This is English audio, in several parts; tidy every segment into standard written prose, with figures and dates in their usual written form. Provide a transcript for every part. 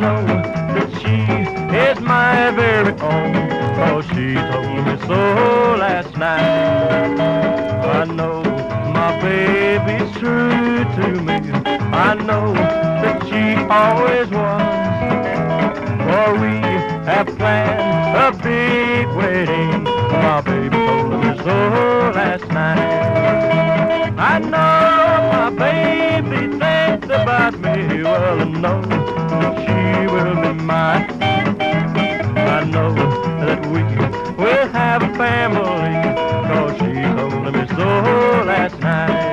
know that she is my very own. Oh, she told me so last night. I know my baby's true to me. I know that she always was. For we have planned a big wedding. My baby told me so last night. I know my baby thinks about me. Well, I know that she will be mine. I know that we will have a family, 'cause she told me so last night.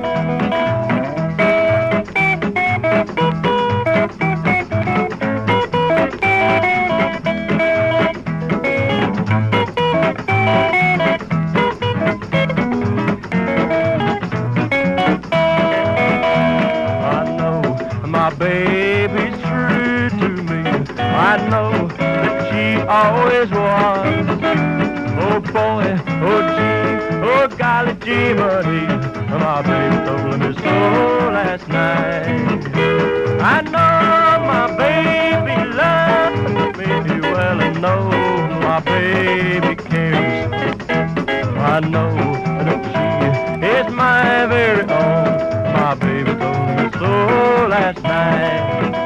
My baby's true to me. I know that she always was. Oh boy, oh gee, oh golly gee, money. My baby told me so last night. I know my baby loves me. Well, I know my baby cares. I know that she is my very own. My baby told me so last night.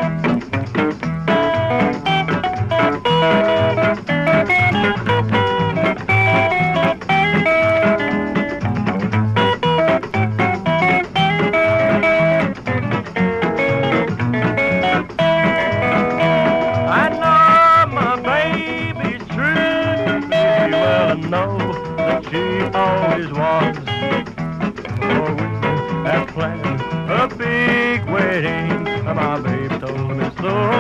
I know my baby's true to me. Well, I know that she always was. For we have planned a big wedding. My baby told me so